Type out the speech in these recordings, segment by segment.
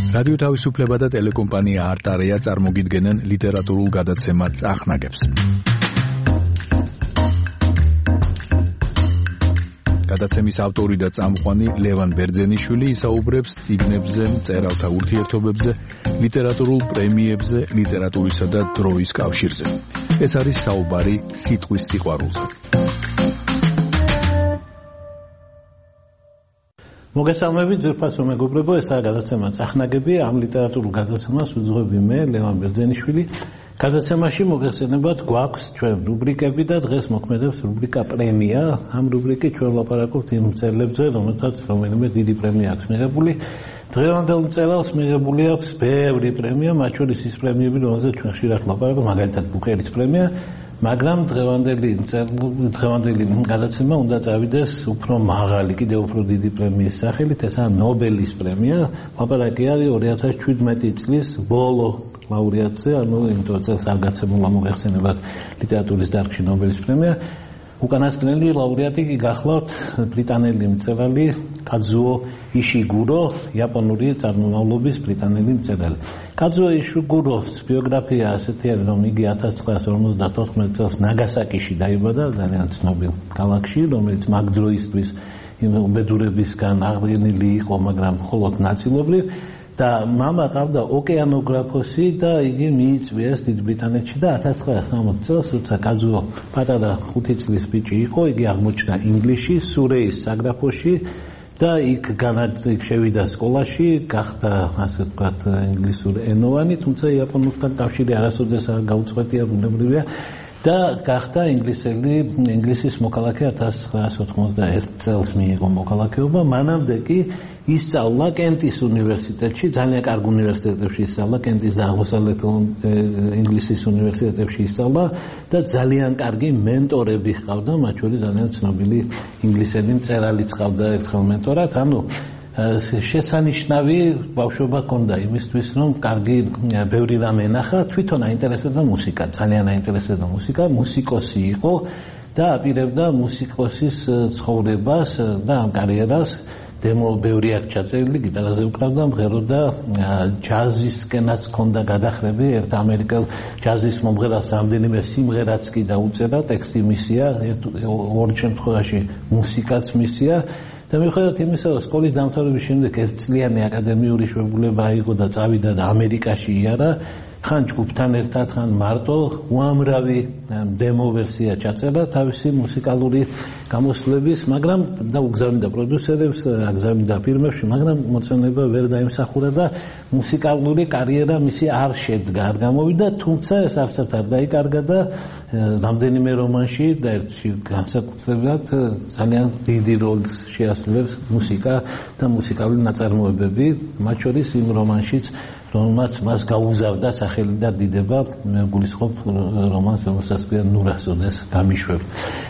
რადიო თავისუფლება და ტელეკომპანია არტარია წარმოგიდგენენ ლიტერატურულ გადაცემა წახნაგებს. გადაცემის ავტორი და წამყვანი ლევან ბერძენიშვილი ისაუბრებს წიგნებზე, მწერალთა ურთიერთობებზე, ლიტერატურულ პრემიებზე, ლიტერატურისა და დროის კავშირზე. ეს არის საუბარი სიტყვის სიყვარულზე. მოგესალმებით ძვირფასო მეგობრებო, ესაა გადაცემა წახნაგები, ამ ლიტერატურულ გადაცემას უძღვები მე, ლევან ბერძენიშვილი. გადაცემაში მოგესალმებათ გვაქვს ჩვენ რუბრიკები და დღეს მოქმედებს რუბრიკა პრემია. ამ რუბრიკით ჩვენ ვლაპარაკობთ იმ მწერლებზე, რომელთაც რომელიმე დიდი პრემია აქვს მიღებული. დღევანდელ მწერალს მიღებული აქვს ბევრი პრემია, მათ შორის ის პრემიები, რომელზეც ჩვენ ხშირად ვლაპარაკობთ, მაგალითად ბუკერის პრემია. მაგრამ დღევანდელი გადაცემა უნდა წავიდეს უფრო მაღალი, კიდევ უფრო დიდი პრემიის სახელით, ესაა ნობელის პრემია. ლაპარაკი არის 2017 წლის ბოლო ლაურეატზე, ანუ იმიტომ წელს არ გაცემულა მოგეხსენებათ ლიტერატურის დარგში ნობელის პრემია. უკანასკნელი ლაურეატი გახლავთ ბრიტანელი მწერალი კაძუო იშიგურო, იაპონური წარმომავლობის ბრიტანელი მწერალი. კაძუო იშიგუროს ბიოგრაფია ასეთი არის, რომ იგი 1954 წელს ნაგასაკიში დაიბადა, ძალიან ცნობილ ქალაქში, რომელიც მაგ დროისთვის უბედურებისგან აღდგენილი იყო, მაგრამ მხოლოდ ნაწილობრივ. და მამა ყავდა ოკეანოგრაფოსი და იგი მიიწვიეს დიდ ბრიტანეთში და 1960 წელს, როცა კაძუო პატარა 5 წლის ბიჭი იყო, იგი აღმოჩნდა ინგლისში, სურეის საგრაფოში და იქ შევიდა სკოლაში, გახდა ასე ვთქვათ ინგლისურ ენოვანი, თუმცა იაპონურთან კავშირი არასოდეს არ გაუწყვეტია, ბუნებრივია. და გახდა ინგლისის მოქალაქე 1991 წელს მიიღო მოქალაქეობა. მანამდე კი ისწავლა კენტის უნივერსიტეტში, ძალიან კარგ უნივერსიტეტებში ისწავლა, კენტის და აღმოსავლეთ ინგლისის უნივერსიტეტებში ისწავლა და ძალიან კარგი მენტორები ჰყავდა, მათ შორის ძალიან ცნობილი ინგლისელი მწერალიც ჰყავდა ერთხელ მენტორად, ანუ შესანიშნავი ბავშვობა ჰქონდა იმისთვის, რომ კარგი ბევრი რამ ენახა, თვითონ აინტერესებდა მუსიკა, ძალიან აინტერესებდა მუსიკა, მუსიკოსი იყო და აპირებდა მუსიკოსის ცხოვრებას და ამ კარიერას. დემო ბევრი აქ ჩაწერილი, გიტარაზე უკრავდა, მღეროდა, ჯაზისკენაც ჰქონდა გადახრები, ერთ ამერიკელ ჯაზის მომღერალს რამდენიმე სიმღერაც კი დაუწერა, ტექსტი მისია, ორ შემთხვევაში მუსიკაც მისია. და მიუხედავად იმისა, რომ სკოლის დამთავრების შემდეგ ერთწლიანი აკადემიური შეუძლება აიღო და წავიდა და ამერიკაში იარა, ხან ჯგუფთან ერთად, ხან მარტო, უამრავი დემო ვერსია ჩაწერა თავისი მუსიკალური გამოსვლების, მაგრამ და უგზავნიდა პროდიუსერებს, აგზავნიდა ფირმებში, მაგრამ მოწონება ვერ დაიმსახურა და მუსიკალური კარიერა მისი არ შედგა, არ გამოვიდა, თუმცა ეს არცად არ დაიკარგა და რამდენიმე რომანში და ერთში განსაკუთრებულად ძალიან დიდი როლს შეასრულებს მუსიკა და მუსიკალური ნაწარმოებები, მათ შორის იმ რომანშიც, რომელმაც მას გაუზავდა სახელი და დიდება, მე გულისხმობ რომანს, რომელსაც ქვია ნურასოდეს გამიშვებ.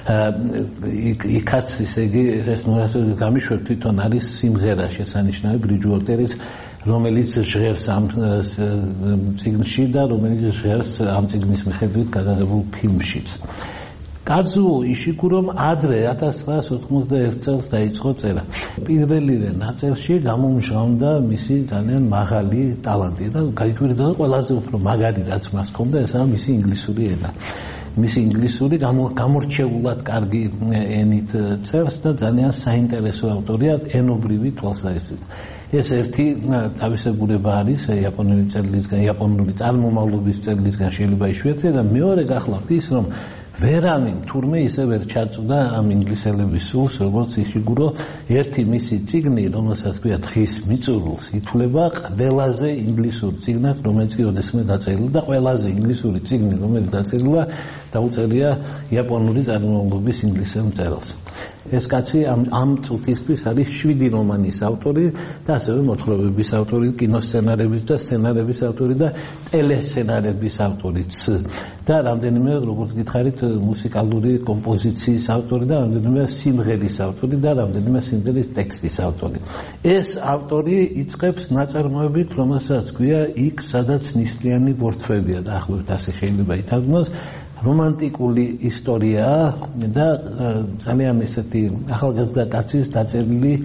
იქაც ისე იგი ეს ნურასოდეს გამიშვებ თვითონ არის სიმღერა შესანიშნავი ბრიჯუოტერის, რომელიც ჟღერს ამ წიგნში და რომელიც ჟღერს ამ წიგნის მიხედვით გადაღებულ ფილმშიც. კაძუო იშიგურომ ადრე 1991 წელს დაიწყო წერა. პირველივე ნაწერში გამომჟღავნდა მისი ძალიან მაღალი ტალანტი და გაიკვირდა ყველაზე უფრო მაგარი რაც მას ჰქონდა, ესაა მისი ინგლისური ენა. მისი ინგლისური გამორჩეულად კარგი ენით წერს და ძალიან საინტერესო ავტორია ენობრივი თვალსაზრისით. ეს ერთი თავისებურება არის იაპონური წარმომავლობის წერილისგან შეიძლება იშვიათია და მეორე გახლავთ ის, რომ ვერავინ თურმე ისე ვერ ჩაწვდა ამ ინგლისელების სულს, როგორც იშიგურო. ერთი მისი წიგნი, რომელსაც ქვია თხის მიწურულს, ითვლება ყველაზე ინგლისურ წიგნად, რომელიც კი ოდესმე დაწერილი და ყველაზე ინგლისური წიგნი, რომელიც დაწერილა, დაუწერია იაპონური წარმომავლობის ინგლისელ მწერალს. ეს კაცი ამ წუთისთვის არის 7 რომანის ავტორი და ასევე მოთხრობების ავტორი, კინოსცენარების და სცენარების ავტორი და ტელესცენარების ავტორიც. და რამდენიმე, როგორც გითხარით, მუსიკალური კომპოზიციის ავტორი და რამდენიმე სიმღერის ავტორი და რამდენიმე სიმღერის ტექსტის ავტორი. ეს ავტორი იწყებს ნაწარმოებით, რომელსაც ქვია იქ, სადაც ნისლიანი ბორცვებია და ახლობთ ასე შეიძლება ითარგმნოს. რომანტიკული ისტორიაა და ძალიან ესეთი ახალგაზრდა კაცის დაწერილი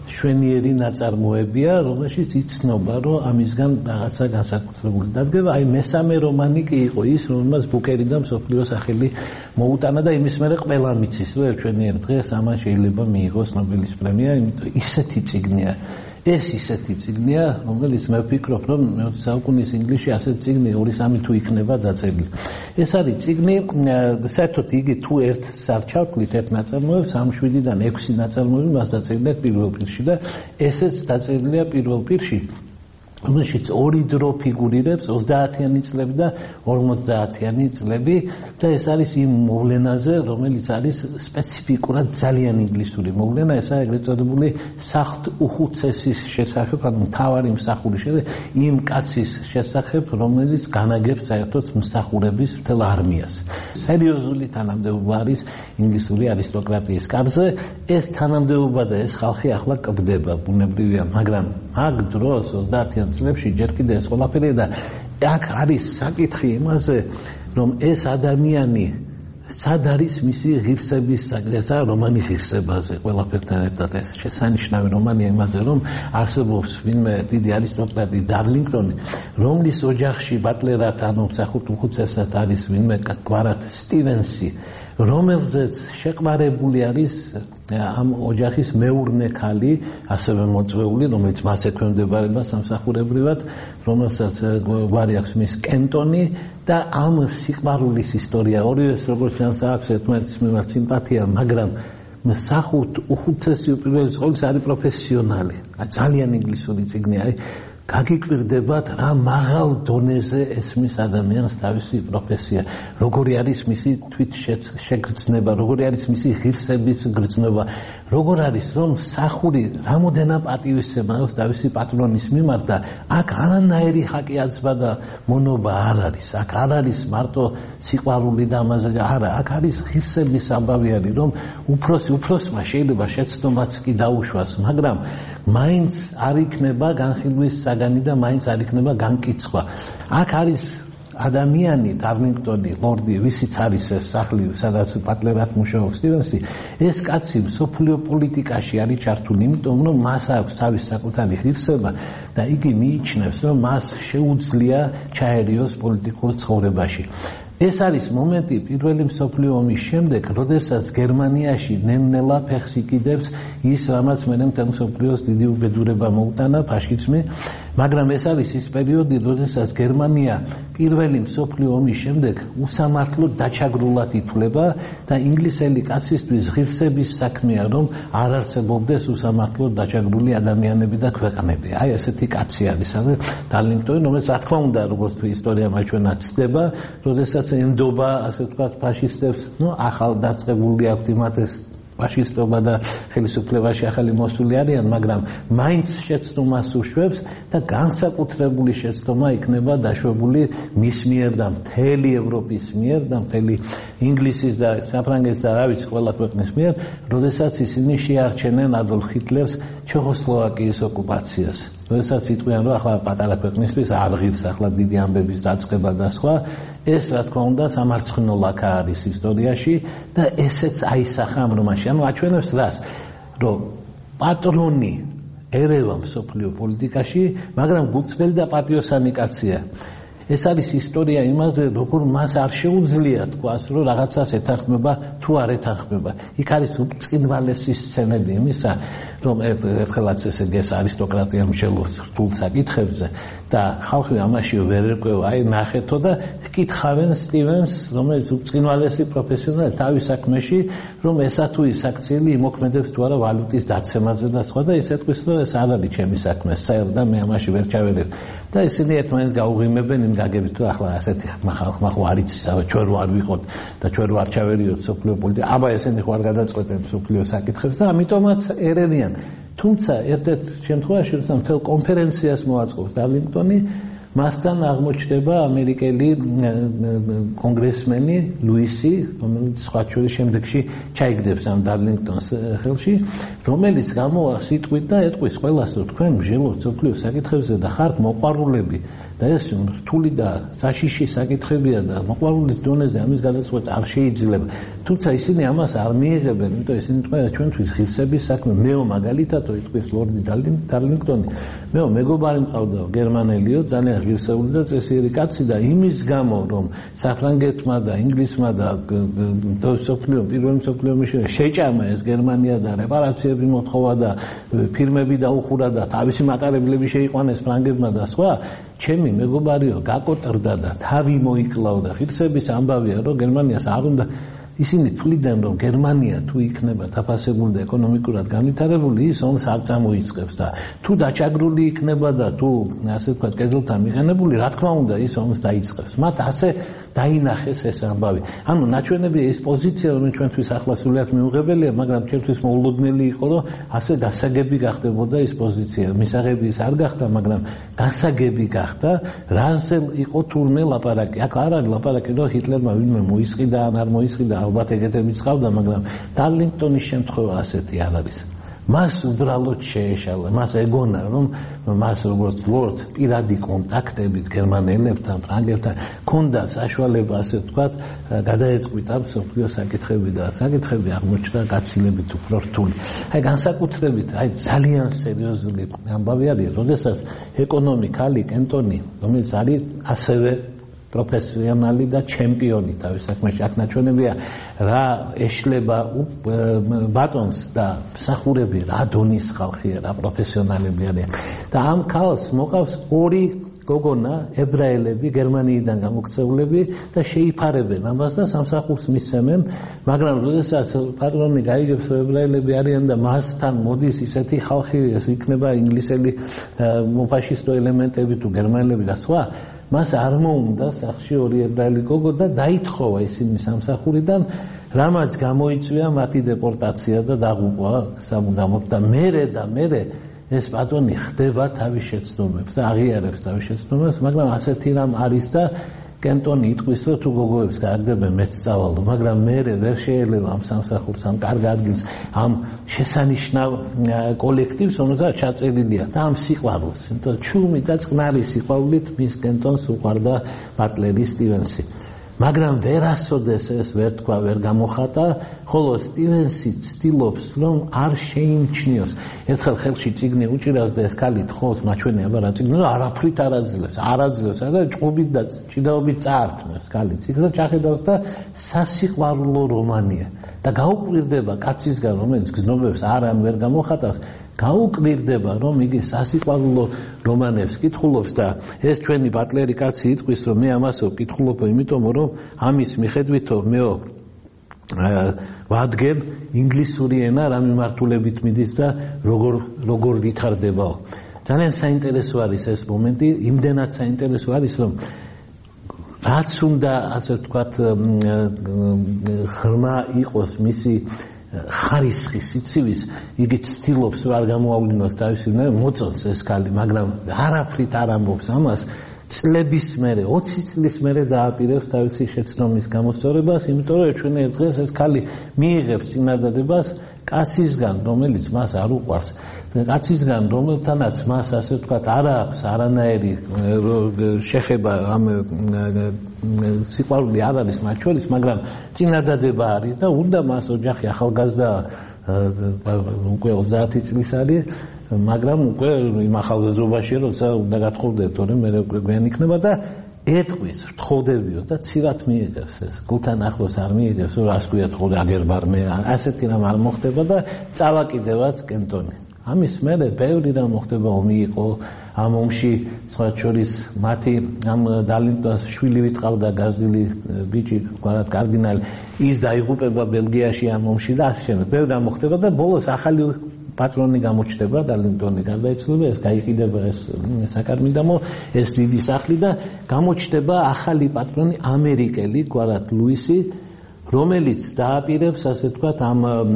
შვენიერი ნაწარმოებია, რომელშიც იცნობა, რომ ამისგან რაღაცა განსაკუთრებული დადგება. აი მესამე რომანი კი იყო ის, რომელმაც ბუკერი და მსოფლიო სახელი მოუტანა და იმის მერე ყველა მიცის, რომ ჩვენიერ დღეს ამან შეიძლება მიიღოს ნობელის პრემია, იმიტომ ისეთი წიგნია. ეს ისეთი წიგნია, რომელიც მე ვფიქრობ, რომ მე-20 საუკუნის ინგლისში ასეთი წიგნი 2-3 თუ იქნება დაწერილი. ეს არის წიგნი, საერთოდ იგი თუ ერთ სარჩავთ ერთ ნაწარმოებს, 7-დან 6 ნაწარმოები მას დაწერილია პირველ პირში და ესეც დაწერილია პირველ პირში. რომელშიც ორი დრო ფიგურირებს 30-იანი წლები და 50-იანი წლები და ეს არის იმ მოვლენაზე, რომელიც არის სპეციფიკურად ძალიან ინგლისური მოვლენა, ესაა ეგრეთ წოდებული სახთ უხუცესის შესახებ, ანუ მთავარი მსახურის შესახებ, იმ კაცის შესახებ, რომელიც განაგებს საერთოდ მსახურების მთელ არმიას. სერიოზული თანამდებობა არის ინგლისური არისტოკრატიის კარზე, ეს თანამდებობა და ეს ხალხი ახლა კვდება, ბუნებრივია, მაგრამ მაგ დროს 30-იან წლებში ჯერ კიდევ ეს ყველაფერია და აქ არის საკითხი იმაზე, რომ ეს ადამიანი სად არის მისი ღირსების საკითხი, რომანი ღირსებაზე, ყველაფერთან ერთად ეს შესანიშნავი რომანია იმაზე, რომ არსებობს ვინმე დიდი არისტოკრატი დარლინგტონი, რომლის ოჯახში ბატლერად, ანუ მსახურთ უხუცესად არის ვინმე გვარად სტივენსი, რომელზეც შეყვარებული არის ამ ოჯახის მეურნე ქალი, ასევე მოწვეული, რომელიც მას ექვემდებარება სამსახურებრივად, რომელსაც გვარი აქვს მის კენტონი და ამ სიყვარულის ისტორია. ორივეს როგორც ჩანს აქვს ერთმანეთის მიმართ სიმპათია, მაგრამ მსახურთ უხუცესი უპირველეს ყოვლისა არის პროფესიონალი. ძალიან ინგლისური წიგნი არის. გაგიკვირდებათ რა მაღალ დონეზე ესმის ადამიანს თავისი პროფესია, როგორი არის მისი თვით შეგრძნება, როგორი არის მისი ღირსების გრძნობა, როგორ არის რომ მსახური რამოდენა პატივისცემა აქვს თავისი პატრონის მიმართ და აქ არანაირი ხაკიაცება და მონობა არ არის, აქ არ არის მარტო სიყვარული და ამაზე არა, აქ არის ღირსების ამბავი არის, რომ უფროსმა შეიძლება შეცდომაც კი დაუშვას, მაგრამ მაინც არ იქნება განხილვის საგანი და მაინც არ იქნება განკიცხვა. აქ არის ადამიანი, დარლინგტონი, ლორდი, ვისიც არის ეს სახლი, სადაც ბატლერად მუშაობს სტივენსი, ეს კაცი მსოფლიო პოლიტიკაში არის ჩართული, იმიტომ რომ მას აქვს თავის საკუთარი ღირსება და იგი მიიჩნევს, რომ მას შეუძლია ჩაერიოს პოლიტიკურ ცხოვრებაში. ეს არის მომენტი პირველი მსოფლიო ომის შემდეგ, როდესაც გერმანიაში ნელ-ნელა ფეხს იკიდებს ის, რამაც მერე მთელ მსოფლიოს დიდი უბედურება მოუტანა ფაშიზმი, მაგრამ ეს არის ის პერიოდი, როდესაც გერმანია პირველი მსოფლიო ომის შემდეგ უსამართლოდ დაჩაგრულად ითვლება და ინგლისელი კაცისთვის ღირსების საქმეა, რომ არ არსებობდეს უსამართლოდ დაჩაგრული ადამიანები და ქვეყნები. აი ესეთი კაცი არის დარლინგტონი, რომელიც რა თქმა უნდა, როგორც ისტორია მაჩვენა ცდება, როდესაც ენდობა, ასე ვთქვათ, ფაშისტებს, ახალ დაწყებული აქვთ იმათეს ფაშისტობა და ხელისუფლებაში ახალი მოსული არიან, მაგრამ მაინც შეცდომას უშვებს და განსაკუთრებული შეცდომა იქნება დაშვებული მის მიერ და მთელი ევროპის მიერ და მთელი ინგლისის და საფრანგეთის და რა ვიცი ყველა ქვეყნის მიერ, როდესაც ისინი შეარჩენენ ადოლფ ჰიტლერს ჩეხოსლოვაკიის ოკუპაციას. როდესაც იტყვიან, რომ ახლა პატარა ქვეყნისთვის არ ღირს ახლა დიდი ამბების დაწყება და სხვა, ეს რა თქმა უნდა სამარცხნო ლაქა არის ისტორიაში და ესეც აისახა ამ რომანში. ანუ აჩვენებს რას, რომ პატრონი ერევა მსოფლიო პოლიტიკაში, მაგრამ გულწრფელი და პატიოსანი კაცია. ეს არის ისტორია იმაზე, როგორ მას არ შეუძლია თქვას, რომ რაღაცას ეთანხმება თუ არ ეთანხმება. იქ არის უწყინვალესი სცენები იმისა, რომ ერთხელაც ესე ეს არისტოკრატია მშელოს რთულ საკითხებზე და ხალხი ამაში ვერ ერკვევა, აი ნახეთო და ჰკითხავენ სტივენს, რომელიც უწყინვალესი პროფესიონალი თავის საქმეში, რომ ესა თუ ის აქციელი იმოქმედებს თუ არა ვალუტის დაცემაზე და სხვა და ის ეთქვის, რომ ეს არ არის ჩემი საქმე, საერთოდ და მე ამაში ვერ ჩავერევ. და ისინი ერთმანეთს გაუღიმებენ იმ გაგებით, რომ ახლა ასეთი ხალხმა ხო არ იცის, ჩვენ რო არ ვიყოთ და ჩვენ რო არ ჩავერიოთ სოფლიო პოლიტიკა, აბა ესენი ხო არ გადაწყვეტენ სოფლიო საკითხებს და ამიტომაც ერენიან. თუმცა ერთ-ერთ შემთხვევაში, როცა მთელ კონფერენციას მოაწყობს დარლინგტონი, მასთან აღმოჩნდება ამერიკელი კონგრესმენი ლუისი, რომელიც სხვა შორის შემდეგში ჩაიგდებს ამ დარლინგტონს ხელში, რომელიც გამოვა სიტყვით და ეტყვის ყველას, რომ თქვენ მსჯელობთ სოფლიო საკითხებზე და ხართ მოყვარულები და ეს რთული და საშიში საკითხებია და მოყვარულის დონეზე ამის გადაწყვეტა არ შეიძლება. თუმცა ისინი ამას არ მიიღებენ, იმიტომ ისინი თქვენ ჩვენთვის ღირსების საქმე. მეო მაგალითათო იტყვის ლორდი დარლინგტონი, მეო მეგობარი მყავდა გერმანელიო, ძალიან ღირსეული და წესიერი კაცი და იმის გამო რომ საფრანგეთმა და ინგლისმა და პირველ მსოფლიო ომში შეჭამა ეს გერმანია და რეპარაციები მოთხოვა და ფირმები დაუხურა და თავისი მატარებლები შეიყვანეს ფრანგებმა და სხვა, ჩემი მეგობარიო გაკოტრდა და თავი მოიკლავდა. ღირსების ამბავია რომ გერმანიას არ უნდა ისინი თვლიდნენ რომ გერმანია თუ იქნება დაფასებული და ეკონომიკურად განვითარებული ის ომს არ წამოიწყებს და თუ დაჭაგრული იქნება და თუ ასე ვთქვათ კედელთან მიყენებული რა თქმა უნდა ის ომს დაიწყებს. მათ ასე დაინახეს ეს ამბავი. ანუ ნაჩვენებია ეს პოზიცია რომელიც ჩვენთვის ახლა სულიად მიუღებელია, მაგრამ ჩვენთვის მოულოდნელი იყო რომ ასე გასაგები გახდებოდა ეს პოზიცია. მისაღები ის არ გახდა, მაგრამ გასაგები გახდა, რაზე იყო თურმე ლაპარაკი. აქ არ არის ლაპარაკი რომ ჰიტლერმა ვინმე მოისყიდა ან არ მოისყიდა, ალბათ ეგეთებიც ყავდა, მაგრამ დარლინგტონის შემთხვევა ასეთი არ არის. მას უბრალოდ შეეშალა, მას ეგონა რომ მას როგორც ლორდ პირადი კონტაქტებით გერმანელებთან, ფრანგებთან ჰქონდა საშუალება ასე ვთქვათ, გადაეწყვიტა მსოფლიო საკითხები და საკითხები აღმოჩნდა გაცილებით უფრო რთული. აი განსაკუთრებით, აი ძალიან სერიოზული ამბავი არის, როდესაც ეკონომიკალი კენტონი, რომელიც არის ასევე პროფესიონალი და ჩემპიონი თავის საქმეში. აქ ნაჩვენებია რა ეშლება ბატონს და მსახურები რა დონის ხალხია, რა პროფესიონალები არიან. და ამ ქალს მოყავს ორი გოგონა ებრაელები გერმანიიდან გამოქცეულები და შეიფარებენ ამას და სამსახურს მისცემენ, მაგრამ როდესაც პატრონი გაიგებს რომ ებრაელები არიან და მასთან მოდის ისეთი ხალხი, ეს იქნება ინგლისელი მოფაშისტო ელემენტები თუ გერმანელები და სხვა, მას არ მოუნდა სახში ორი ებრაელი გოგო და დაითხოვა ისინი სამსახურიდან, რამაც გამოიწვია მათი დეპორტაცია და დაღუპვა სამუდამოდ და მერე ეს პატრონი ხდება თავის შეცდომებს და აღიარებს თავის შეცდომებს, მაგრამ ასეთი რამ არის და კენტონი იტყვის რომ თუ გოგოებს გააგდებენ მეც წავალო, მაგრამ მერე ვერ შეიძლება ამ სამსახურს, ამ კარგ ადგილს, ამ შესანიშნავ კოლექტივს, რომელსაც ჩაწერილია და ამ სიყვარულს, იმიტომ ჩუმი და წყნარი სიყვარულით მის კენტონს უყვარდა ბატლერი სტივენსი. მაგრამ ვერასოდეს ეს ვერ თქვა, ვერ გამოხატა, ხოლო სტივენსი ცდილობს რომ არ შეიმჩნიოს. ერთხელ ხელში წიგნი უჭირავს და ეს ქალი თხოვს მაჩვენე აბა რა წიგნი, არაფრით არ აძლევს, და ჭყობით და ჭიდაობით წაართმევს ქალი წიგნს და ჩახედავს და სასიყვარულო რომანია. და გაუკვირდება კაცისგან, რომელიც გზნობებს ვერ გამოხატავს, გაუკვირდება რომ იგი სასიყვარულო რომანებს კითხულობს და ეს ჩვენი ბატლერი კაცი იტყვის რომ მე ამასო ვკითხულობ, იმიტომ რომ ამის მიხედვითო მეო ვადგებ ინგლისური ენა რა მიმართულებით მიდის და როგორ ვითარდებაო. ძალიან საინტერესო არის ეს მომენტი, იმდენად საინტერესო არის რომ რაც უნდა ასე ვთქვათ ღრმა იყოს მისი ხარისხი სიცივის, იგი ცდილობს არ გამოავლინოს თავისი მოწონს ეს ქალი, მაგრამ არაფრით არ ამბობს ამას. წლების მერე, 20 წლის მერე დააპირებს თავისი შეცდომის გამოსწორებას, იმიტომ რომ ჩვენი დღეს ეს ქალი მიიღებს წინადადებას კაცისგან, რომელიც მას არ უყვარს, კაცისგან, რომელთანაც მას ასე ვთქვათ არ აქვს არანაირი შეხება, ამ სიყვარული არ არის მათ შორის, მაგრამ წინადადება არის და უნდა მას ოჯახი ახალგაზრდა უკვე 30 წლის არის, მაგრამ უკვე იმ ახალგაზრდობაში როცა უნდა გათხოვდეთ, თორემ მე გვიან იქნება და ეტყვის, თხოვდებიო და ცირად მიიღებს ეს. გულთან ახლოს არ მიიღებს, რომ რას გვია თხოვდა აგერბარ მე, ასეთი რამ არ მოხდება და წავაკიდებაც კენტონი. ამის მერე ბევრი რამ მოხდება, ომი იყო, ამ ომში სხვა შორის მათი ამ დარლინგტონს შვილი ვიტყავდა გაზრდილი ბიჭი, ვთქვათ კარდინალი, ის დაიღუპება ბელგიაში ამ ომში და ასე შემდეგ. ბევრი რამ მოხდება და ბოლოს ახალი პატრონი გამოჩნდება, დარლინგტონი გარდაიცვალა, ეს გაიყიდება ეს საკარმიდამო, ეს დიდი სახლი და გამოჩნდება ახალი პატრონი ამერიკელი, გვარად ლუისი, რომელიც დააპირებს ასე ვთქვათ ამ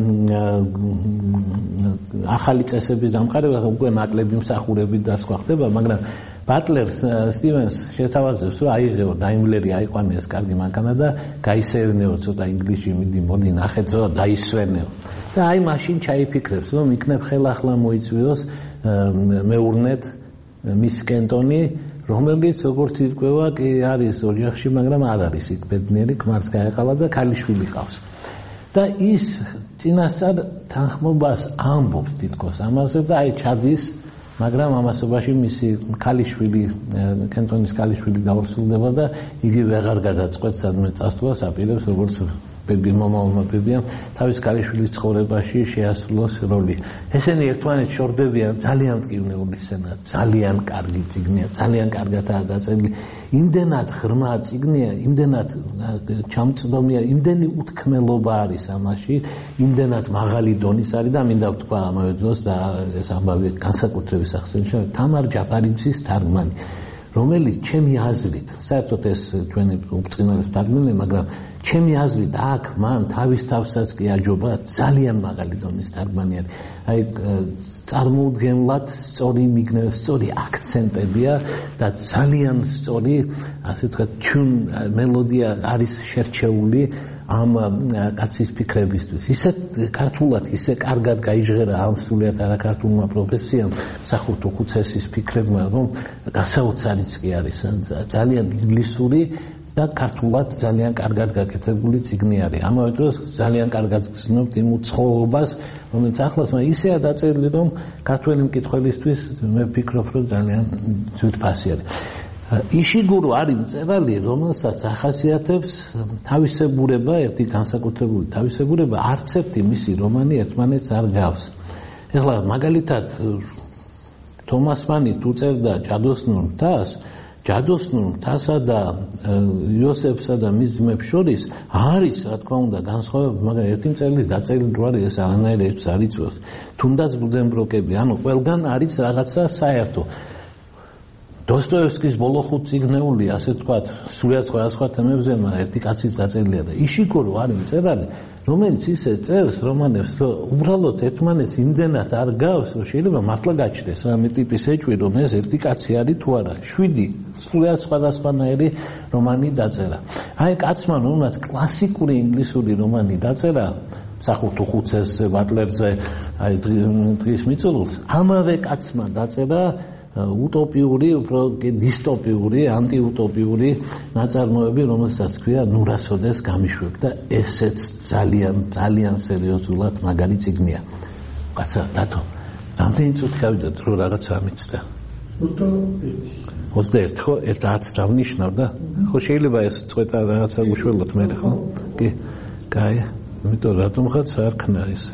ახალი წესების დამყარებას, უკვე ნაკლები მსახურებით და სხვა ხდება, მაგრამ ბატლერ სტივენს შეთავაზებს რომ აიღეო დაიმლერი აიყვანეს კარგი მანქანა და გაისეირნეო ცოტა ინგლისში, მოდი ნახეთ რომ დაისვენეო და აი მაშინ ჩაიფიქრებს რომ იქნებ ხელახლა მოიწვიოს მეურნედ მის კენტონი, რომელიც როგორც ირკვევა კი არის ოჯახში, მაგრამ არ არის იქ ბედნიერი, ქმარს გაეყალა და ქალიშვილი ყავს. და ის წინასწარ თანხმობას ამბობს თითქოს ამაზე და აი ჩადის, მაგრამ ამასობაში მისი ქალიშვილი, კენტონის ქალიშვილი გავრცელდება და იგი ვეღარ გადაწყვეტს სადმე წასვლას, აპირებს როგორც მომავალმა ბებიამ თავის ქალიშვილის ცხოვრებაში შეასრულოს როლი. ესენი ერთმანეთს შორდებიან, ძალიან მტკივნეული სცენაა, ძალიან კარგი წიგნია, ძალიან კარგადაა დაწერილი. იმდენად ღრმა წიგნია, იმდენად ჩამწდომია, იმდენი უთქმელობა არის ამაში, იმდენად მაღალი დონის არის და მინდა ვთქვა ამავე დროს და ეს ამბავი განსაკუთრების ახსენებია თამარ ჯაფარიძის თარგმანი, რომელიც ჩემი აზრით, საერთოდ ეს ჩვენი უბრწყინვალე თარგმანია, მაგრამ ჩემი აზრით აქ მან თავის თავსაც კი აჯობა ძალიან მაღალი დონის თარგმანი არის. აი წარმოუდგენლად სწორი მიგნები, სწორი აქცენტებია და ძალიან სწორი, ასე ვთქვათ, ჩუნ მელოდია არის შერჩეული ამ კაცის ფიქრებისთვის. ისე ქართულად, ისე კარგად გაიჟღერა ამ სულიად არაქართულმა პროფესიამ, მსახურთო ხუცესის ფიქრებმა, რომ გასაოცარიც კი არის, ძალიან ინგლისური და ქართულად ძალიან კარგად გაკეთებული წიგნი არის. ამავე დროს ძალიან კარგად გრძნობთ იმ უცხოობას, რომელიც ახლაც ისეა დაწერილი, რომ ქართველი მკითხველისთვის მე ვფიქრობ, რომ ძალიან ძვირფასი არის. იშიგურო არის მწერალი, რომელსაც ახასიათებს თავისებურება, ერთი განსაკუთრებული თავისებურება, არც ერთი მისი რომანი ერთმანეთს არ გავს. ეხლა მაგალითად თომას მანი თუ წერდა ჯადოსნურ მთას, ჯადოსნურ მთასა და იოსებსა და მის ძმებს შორის არის, რა თქმა უნდა, განსხვავება, მაგრამ ერთი მწერლის დაწერილი რო არის, ეს არანაირად არ იწვევს. თუნდაც ბუდენბროკები, ანუ ყველგან არის რაღაცა საერთო. დოსტოევსკის ბოლო 5 წიგნეული, ასე ვთქვათ, სულიად სხვადასხვა თემებზე, მაგრამ ერთი კაცის დაწერილია და იშიგურო არის მწერალი, რომელიც ისე წერს რომანებს, რომ უბრალოდ ერთმანეთს იმდენად არ გავს, რომ შეიძლება მართლა გაჩნდეს რამე ტიპის ეჭვი, რომ ეს ერთი კაცი არის თუ არა. 7 სულიად სხვადასხვანაირი რომანი დაწერა. აი კაცმა, რომელსაც კლასიკური ინგლისური რომანი დაწერა, მსახურთო ხუცესზე, ბატლერზე, აი დღის მიწურულს, ამავე კაცმა დაწერა утопიური, უფრო დისტოპიური, ანტიუტოპიური ნაწარმოები, რომელსაც ქვია ნურასოდეს გამიშვებ და ესეც ძალიან სერიოზულად მაგარი წიგნია. კაცა, დათო, რამდენი წუთი გავიდოთ, რომ რაღაცა მიცდა? 21, ხო? 10 დავნიშნავ და ხო შეიძლება ეს წვეტა რაღაცა გუშველოთ მე, ხო? კი. კაი, იმიტომ რატომ ხარ საარქნა ეს?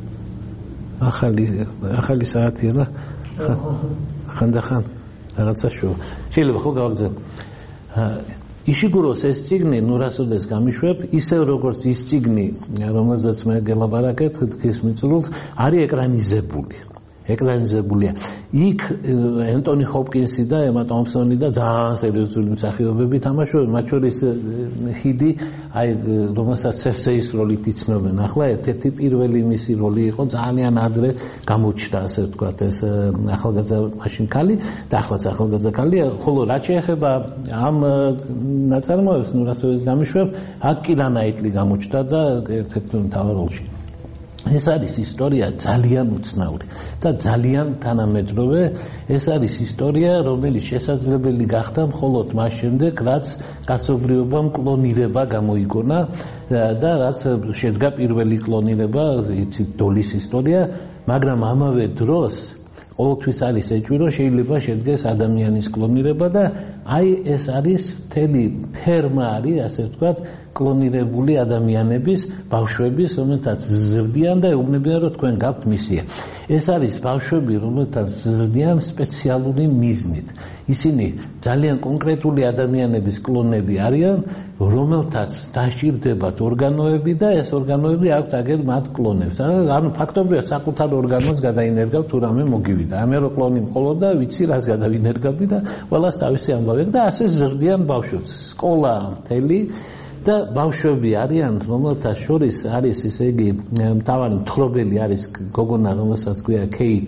ახალი საათია და ხანდახან რაღაცა შოვა. შეიძლება ხო გავაგზავნო. იშიგუროს ეს წიგნი ნურასოდეს გამიშვებ, ისე როგორც ის წიგნი, რომელზეც მე გელაპარაკეთ, დღის მიწურულს, არის ეკრანიზებულია. იქ ენტონი ჰოპკინსი და ემა ტომპსონი და ძალიან სერიოზული მსახიობები თამაშობენ, მათ შორის ჰიდი, აი რომელსაც სეფსეის როლით იცნობენ. ახლა ერთ-ერთი პირველი მისი როლი იყო, ძალიან ადრე გამოჩნდა, ასე ვთქვათ, ეს ახალგაზრდა მაშინ ქალი და ახლაც ახალგაზრდა ქალია, ხოლო რაც შეეხება ამ ნაწარმოებს ნურასოდეს გამიშვებ, აქ კირა ნაიტლი გამოჩნდა და ერთ-ერთი მთავარ როლში. ეს არის ისტორია ძალიან უცნაური და ძალიან თანამედროვე. ეს არის ისტორია, რომელიც შესაძლებელი გახდა მხოლოდ მას შემდეგ, რაც კაცობრიობამ კლონირება გამოიგონა და რაც შედგა პირველი კლონირება, იცით, დოლის ისტორია, მაგრამ ამავე დროს ყოველთვის არის ეჭვი, რომ შეიძლება შედგეს ადამიანის კლონირება და აი ეს არის მთელი ფერმა არის, ასე ვთქვათ, კლონირებული ადამიანების, ბავშვების, რომელთაც ზრდიან და ეუბნებიან, რომ თქვენ გაქვთ მისია. ეს არის ბავშვები, რომელთაც ზრდიან სპეციალური მიზნით. ისინი ძალიან კონკრეტული ადამიანების კლონები არიან, რომელთაც დასჭირდებათ ორგანოები და ეს ორგანოები აქვთ აგერ მათ კლონებს. ანუ ფაქტობრივად საკუთარ ორგანოს გადაინერგავთ თუ რამე მოგივიდა. ამე რო კლონი მყოლოდა, ვიცი რას გადავინერგავდი და ყველას თავისი ამბავი და ასე ზრდიან ბავშვებს. სკოლა მთელი და ბავშვები არიან, რომელთა შორის არის, ისე იგი, მთავარი მთხრობელი არის გოგონა, რომელსაც ქვია Kate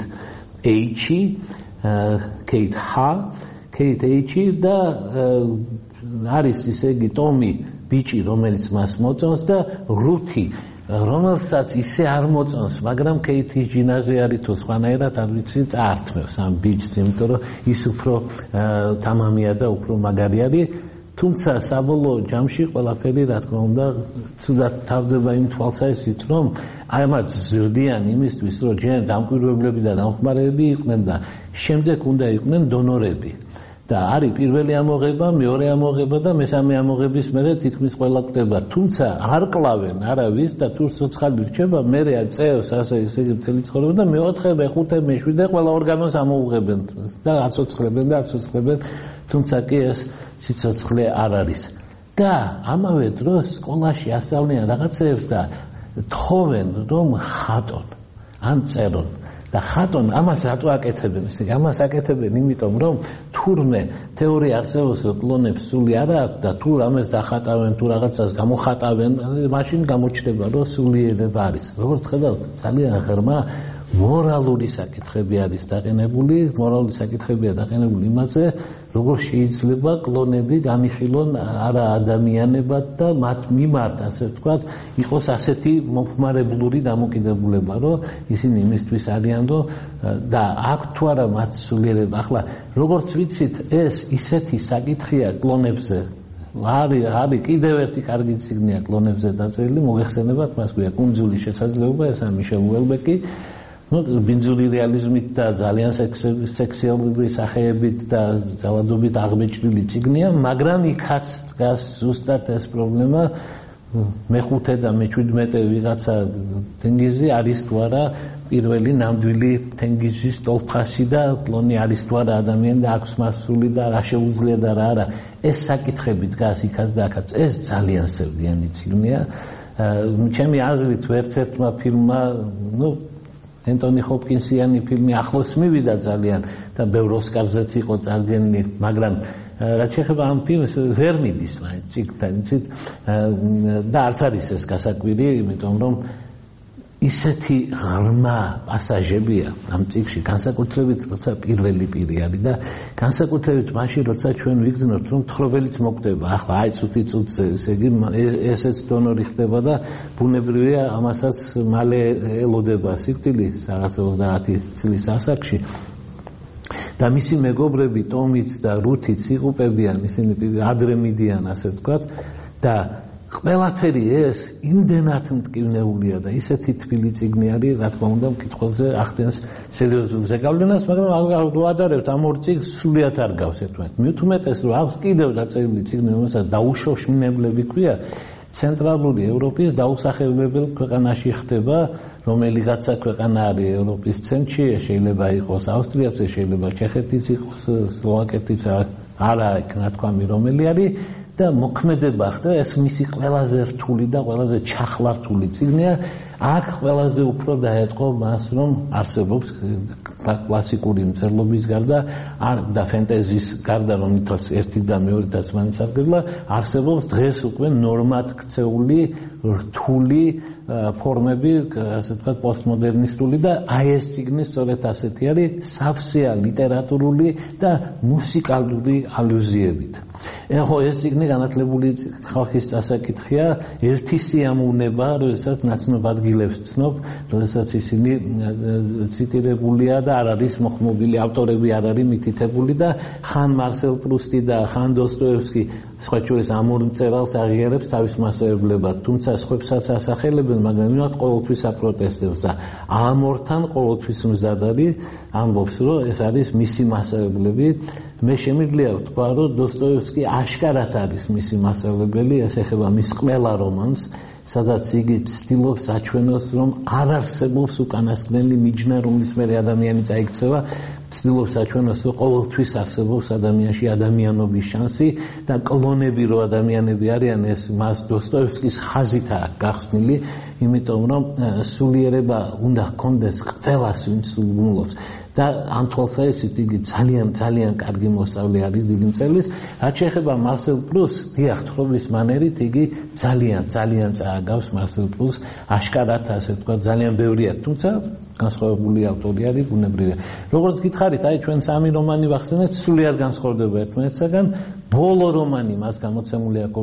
H და არის, ისე იგი, ტომი ბიჭი, რომელიც მას მოწონს და რუთი, რომელსაც ისე არ მოწონს, მაგრამ Kate-ის ჯინაზე არის თუ სხვანაირად არ ვიცი, წაართმევს ამ ბიჭს, იმიტომ რომ ის უფრო თამამია და უფრო მაგარი არის. თუმცა საბოლოო ჯამში ყველაფერი რა თქმა უნდა ცუდად თავდება იმ თვალსაზრისით რომ აი ამათ ზრდიან იმისთვის რომ ჯერ დამკვირვებლები და დამხმარეები იყვნენ და შემდეგ უნდა იყვნენ დონორები და არის პირველი ამოღება, მეორე ამოღება და მესამე ამოღების მერე თითქმის ყველა კვდება. თუმცა არ კლავენ არავის და თუ ცოცხალი რჩება, მერე წევს ასე ისე მთელი ცხოვრება და მეოთხე, მეხუთე, მეშვიდე ყველა ორგანოს ამოუღებენ და აცოცხლებენ და აცოცხლებენ, თუმცა კი ეს სიცოცხლე არ არის. და ამავე დროს სკოლაში ასწავლიან რაღაცეებს და თხოვენ რომ ხატონ ან წერონ. და ხატონ ამას რატო აკეთებენ? ამას აკეთებენ იმიტომ რომ თურმე თეორია არსებობს რომ კლონებს სული არ აქვს და თუ რამეს დახატავენ თუ რაღაცას გამოხატავენ მაშინ გამოჩნდება რომ სულიერება არის. როგორც ხედავთ ძალიან ღრმა მორალური საკითხები არის დაყენებული, მორალური საკითხებია დაყენებული იმაზე, როგორ შეიძლება კლონები გამიხილონ არა ადამიანებად და მათ მიმართ, ასე ვთქვათ, იყოს ასეთი მომხმარებლური დამოკიდებულება, რომ ისინი იმისთვის არიან, რომ და აქვს თუ არა მათ სულიერება. ახლა როგორც ვიცით, ეს ისეთი საკითხია კლონებზე. არის კიდევ ერთი კარგი ციგნია კლონებზე დაწერილი, მოგეხსენებათ, მას ქვია კუნძული შესაძლებლობა, ესაა მიშელ უელბეკი. ბინძური რეალიზმით და ძალიან სექსუალური სახეებით და ძალადობით აღმოჩენილი ციგნია, მაგრამ იქაც დგას ზუსტად ეს პრობლემა. მეხუთე და მე-17 ვიღაცა თენგიზი არის თუ არა პირველი ნამდვილი თენგიზის ტოლფასი და კლონი არის თუ არა ადამიანი და აქვს მასული და რა შეუძლია და რა არა. ეს საკითხები დგას იქაც და აქაც. ეს ძალიან სევდიანი ციგნია. ჩემი აზრით ერთ-ერთმა ფილმმა, ენტონი ჰოპკინსიანი ფილმი ახლოს მივიდა ძალიან და ბევრ ოსკარზეც იყო წარდგენილი, მაგრამ რაც შეეხება ამ ფილმს ვერ მიდის მაინც ციგთან, იცით? და არც არის ეს გასაკვირი, იმიტომ რომ ისეთი ღრმა პასაჟებია ამ ციგში, განსაკუთრებით როცა პირველი პირი არის და განსაკუთრებით მაშინ როცა ჩვენ ვიგრძნობთ რომ თხრობელიც მოკვდება, ახლა აი წუთი-წუთზე, ესე იგი ესეც დონორი ხდება და ბუნებრივია ამასაც მალე ელოდება სიკვდილი რაღაც 30 წლის ასაკში. და მისი მეგობრები ტომიც და რუთიც იღუპებიან, ისინი ადრე მიდიან, ასე ვთქვათ, და ყველაფერი ეს იმდენად მტკივნეულია და ისეთი თბილი წიგნი არის, რა თქმა უნდა, მკითხველზე ახდენს სერიოზულ ზეგავლენას, მაგრამ ვადარებთ ამ ორ წიგნს სულიად არ გავს ერთმანეთს. მით უმეტეს რომ აქვს კიდევ დაწერილი წიგნი, რომელსაც დაუშოშმინებლები ქვია, ცენტრალური ევროპის დაუსახელებელ ქვეყანაში ხდება, რომელიღაცა ქვეყანა არის ევროპის ცენტრში, შეიძლება იყოს ავსტრიაც, შეიძლება ჩეხეთიც იყოს, სლოვაკეთიც არა ნათქვამი რომელი არის. და მოქმედება ხდება, ეს მისი ყველაზე რთული და ყველაზე ჩახლართული წიგნია. აქ ყველაზე უფრო დაეთყო მას, რომ არსებობს კლასიკური მწერლობის გარდა და ფენტეზის გარდა, რომელთაც ერთი და მეორე და მაინც არგებლა, არსებობს დღეს უკვე ნორმად ქცეული რთული ფორმები, ასე ვთქვათ, პოსტმოდერნისტული და აი ეს წიგნი სწორედ ასეთი არის, სავსეა ლიტერატურული და მუსიკალური ალუზიებით. ეხო ეს წიგნი განათლებული ხალხის წასაკითხია, ერთი სიამოვნება, როდესაც ნაცნობ ადგილებს ცნობ, როდესაც ისინი ციტირებულია და არ არის მოხმობილი, ავტორები არ არის მითითებული და ხან მარსელ პრუსტი და ხან დოსტოევსკი სხვა შორის ამ ორ მწერალს აღიარებს თავის მასწავლებლებად, თუმცა სხვებსაც ასახელებენ, მაგრამ იმათ ყოველთვის აპროტესტებს და ამ ორთან ყოველთვის მზად არის, ამბობს, რომ ეს არის მისი მასწავლებლები. მე შემიძლია ვთქვა, რომ დოსტოევსკი აშკარად არის მისი მასწავლებელი, ეს ეხება მის ყველა რომანს, სადაც იგი ცდილობს აჩვენოს, რომ არ არსებობს უკანასკნელი მიჯნა, რომლის მერე ადამიანი წაიქცევა, ცდილობს აჩვენოს, რომ ყოველთვის არსებობს ადამიანში ადამიანობის შანსი და კლონები რო ადამიანები არიან, ეს მას დოსტოევსკის ხაზითაა გახსნილი, იმიტომ რომ სულიერება უნდა ჰქონდეს ყველას, ვინც სულგუნლობს. და ამ თვალსაზრისით იგი ძალიან კარგი მოსწავლე არის დიდი მწერლის. რაც შეეხება მარსელ პრუსტს, დიახ, თხრობის მანერით იგი ძალიან წააგავს მარსელ პრუსტს, აშკარად ასე ვთქვათ, ძალიან ბევრია, თუმცა განსხვავებული ავტორი არის, ბუნებრივია. როგორც გითხარით, აი ჩვენ სამი რომანი ვახსენეთ, სულიად განსხვავდება ერთმანეთსაგან. ბოლო რომანი მას გამოცემული აქვს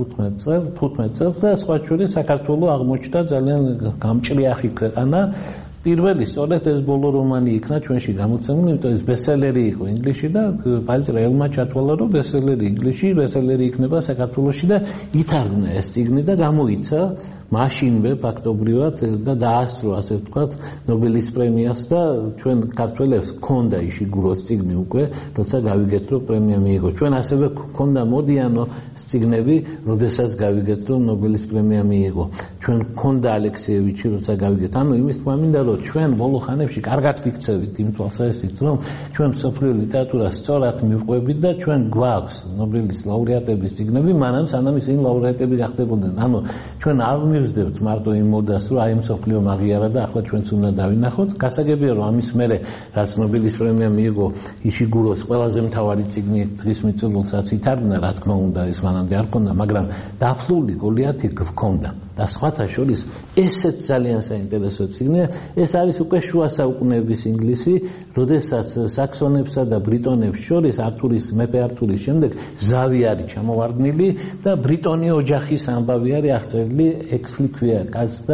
2015 წელს და სხვა შორის საქართველოს აღმოჩნდა ძალიან გამჭრიახი ქვეყანა, პირველი სწორედ ეს ბოლო რომანი იქნა ჩვენში გამოცემული, იმიტომ ეს ბესტსელერი იყო ინგლისში და პალეტრა ელმა ჩათვალა, რომ ბესტსელერი ინგლისში, ბესტსელერი იქნება საქართველოში და ითარგმნა ეს წიგნი და გამოიცა მაშინვე ფაქტობრივად და დაასწრო, ასე ვთქვათ, ნობელის პრემიას და ჩვენ ქართველებს ჰქონდა იშიგუროს წიგნი უკვე, როცა გავიგეთ, რომ პრემია მიიღო. ჩვენ ასევე ჰქონდა მოდიანო წიგნები, როდესაც გავიგეთ, რომ ნობელის პრემია მიიღო. ჩვენ ჰქონდა ალექსეევიჩი, როცა გავიგეთ. ანუ იმის თქმა მინდა, რომ ჩვენ ბოლო ხანებში კარგად ვიქცევით იმ თვალსაზრისით, რომ ჩვენ მსოფლიო ლიტერატურას სწორად მივყვებით და ჩვენ გვაქვს ნობელის ლაურეატების წიგნები, მანამ სანამ ისინი ლაურეატები გახდებოდნენ. ანუ ჩვენ არ მივსდევთ მარტო იმ მოდას, რომ აი მსოფლიო მაგიარა და ახლა ჩვენც უნდა დავინახოთ. გასაგებია, რომ ამის მერე რაც ნობელის პრემია მიიღო იშიგუროს ყველაზე მთავარი წიგნი დღის მიწურულსაც ითარგმნა, რა თქმა უნდა, ეს მანამდე არ ქონდა, მაგრამ დაფლული გოლიათი გქონდა. და სხვათა შორის ესეც ძალიან საინტერესო წიგნია. ეს არის უკვე შუა საუკუნეების ინგლისი, როდესაც საქსონებსა და ბრიტონებს შორის მეფე ართურის შემდეგ ზავი არის ჩამოვარდნილი და ბრიტონი ოჯახის ამბავი არის აღწერილი, ექსლი ქვია კაცს და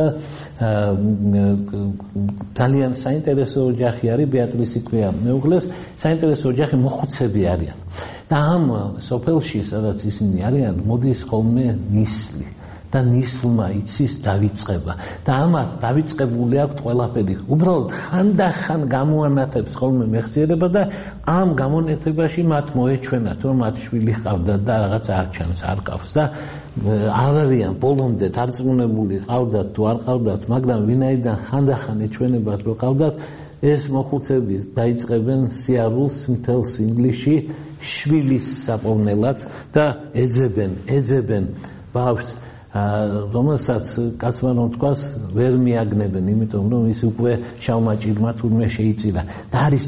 ძალიან საინტერესო ოჯახი არის, ბეატრისი ქვია მეუღლეს, საინტერესო ოჯახი მოხუცები არიან. და ამ სოფელში, სადაც ისინი არიან, მოდის ხოლმე ნისლი. და ნისლმა იცის დავიწყება და ამათ დავიწყებული აქვს ყველაფერი. უბრალოდ ხანდახან გამოანათებს ხოლმე მეხსიერება და ამ გამონათებაში მათ მოეჩვენათ, რომ მათ შვილი ჰყავდათ და რაღაც არ ჩანს, არ ყავს და არ არიან ბოლომდე დარწმუნებული ყავდათ თუ არ ყავდათ, მაგრამ ვინაიდან ხანდახან ეჩვენებათ, რომ ყავდათ, ეს მოხუცები დაიწყებენ სიარულს მთელს ინგლისში შვილის საპოვნელად და ეძებენ ბავშვს, რომელსაც კაცმა რომ თქვას ვერ მიაგნებენ, იმიტომ რომ ის უკვე შავმა ჭირმა თურმე შეიწირა. და არის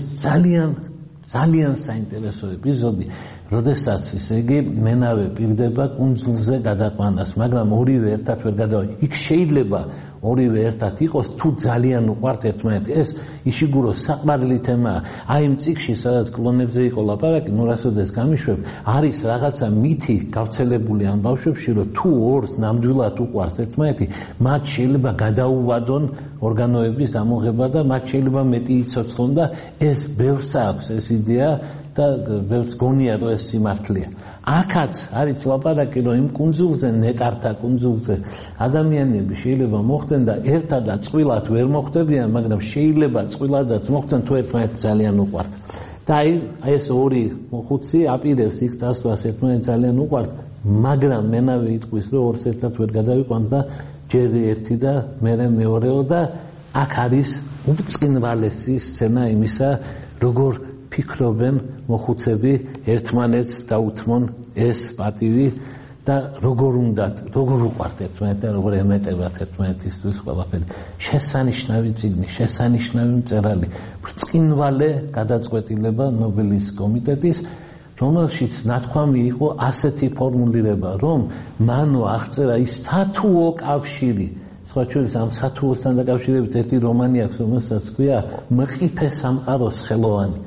ძალიან საინტერესო ეპიზოდი, როდესაც ისე იგი მენავე პირდება კუნძულზე გადაყვანას, მაგრამ ორივე ერთად ვერ გადავიდა. იქ შეიძლება ორივე ერთად იყოს, თუ ძალიან უყვართ ერთმანეთი. ეს იშიგუროს საყვარელი თემაა. აი იმ წიგნში, სადაც კლონებზე იყო ლაპარაკი, ნურასოდეს გამიშვებ, არის რაღაცა მითი გავრცელებული ამ ბავშვებში, რომ თუ ორს ნამდვილად უყვარს ერთმანეთი, მათ შეიძლება გადაუვადონ ორგანოების ამოღება და მათ შეიძლება მეტი იცოცხლონ და ეს ბევრს აქვს ეს იდეა და ბევრს გონია, რომ ეს სიმართლეა. აქაც არის ლაპარაკი, რომ იმ კუნძულზე, ნეტართა კუნძულზე ადამიანები შეიძლება მოხდნენ და ერთადაც წყვილად ვერ მოხდებიან, მაგრამ შეიძლება წყვილადაც მოხდნენ, თუ ერთმანეთს ძალიან უყვართ. და აი ეს ორი მოხუცი აპირებს იქ წასვლას, ერთმანეთს ძალიან უყვართ, მაგრამ მენავე იტყვის, რომ ორს ერთად ვერ გადავიყვანთ და ჯერ ერთი და მერე მეორეო და აქ არის უბწყინვალესი სცენა იმისა, როგორ ფიქრობენ მოხუცები ერთმანეთს დაუთმონ ეს პატივი და როგორ უყვართ ერთმანეთს და როგორ ემეტებათ ერთმანეთისთვის ყველაფერი. შესანიშნავი წიგნი, შესანიშნავი მწერალი, ბრწყინვალე გადაწყვეტილება ნობელის კომიტეტის, რომელშიც ნათქვამი იყო ასეთი ფორმულირება, რომ მანო აღწერა ის სათუო კავშირი. სხვა შორის ამ სათუოსთან დაკავშირებით ერთი რომანი აქვს, რომელსაც ქვია მყიფე სამყაროს ხელოვანი.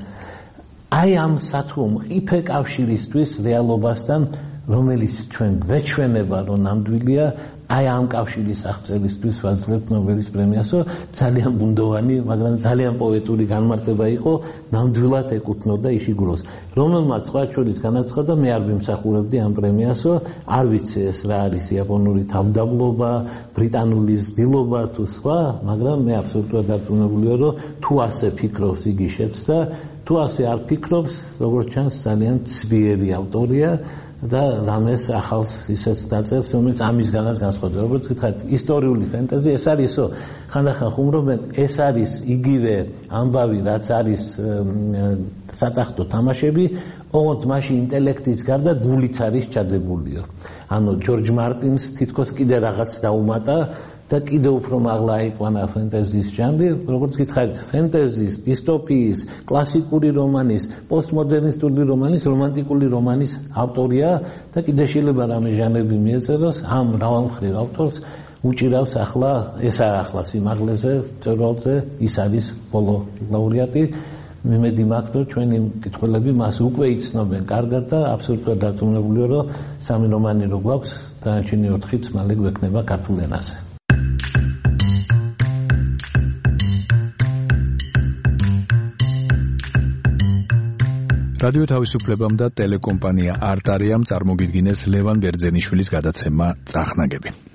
აი ამ სათუო მყიფე კავშირისთვის რეალობასთან, რომელიც ჩვენ გვეჩვენება, რომ ნამდვილია, აი ამ კავშირის აღწერისთვის ვაძლევთ ნობელის პრემიასო. ძალიან ბუნდოვანი, მაგრამ ძალიან პოეტური განმარტება იყო, ნამდვილად ეკუთვნოდა იშიგუროს, რომელმაც სხვა შორის განაცხადა, მე არ ვიმსახურებდი ამ პრემიასო, არ ვიცი ეს რა არის იაპონური თავდაბლობა, ბრიტანული ზრდილობა თუ სხვა, მაგრამ მე აბსოლუტურად დარწმუნებულია, რომ თუ ასე ფიქრობს იგი შეცდა, თუ ასე არ ფიქრობს, როგორც ჩანს, ძალიან ცბიერი ავტორია და რამეს ახალს ისეც დაწერს, რომელიც ამისგანაც განსხვავდება. როგორც გითხარით, ისტორიული ფენტეზი, ეს არისო, ხანდახან ხუმრობენ, ეს არის იგივე ამბავი, რაც არის სატახტო თამაშები, ოღონდ მაშინ ინტელექტის გარდა გულიც არის ჩადებულიო. ანუ ჯორჯ მარტინს თითქოს კიდე რაღაც დაუმატა და კიდე უფრო მაღლა აიყვანა ფენტეზის ჟანრი, როგორც გითხარით, ფენტეზის, დისტოპიის, კლასიკური რომანის, პოსტმოდერნისტული რომანის, რომანტიკული რომანის ავტორია და კიდე შეიძლება რამე ჟანრები მიეწეროს, ამ მრავალმხრივ ავტორს უჭირავს ახლა, ეს არ ახლა სიმაღლეზე, მწერალზე, ის არის ბოლო ლაურეატი. მიმედი მაქვს, რომ ჩვენი მკითხველები მას უკვე იცნობენ კარგად და აბსოლუტურად დარწმუნებულია, რომ სამი რომანი რო გვაქვს, დანარჩენი 4-იც მალე გვექნება ქართულ ენაზე. რადიო თავისუფლებამ და ტელეკომპანია არტარიამ წარმოგიდგინეს ლევან ბერძენიშვილის გადაცემა წახნაგები.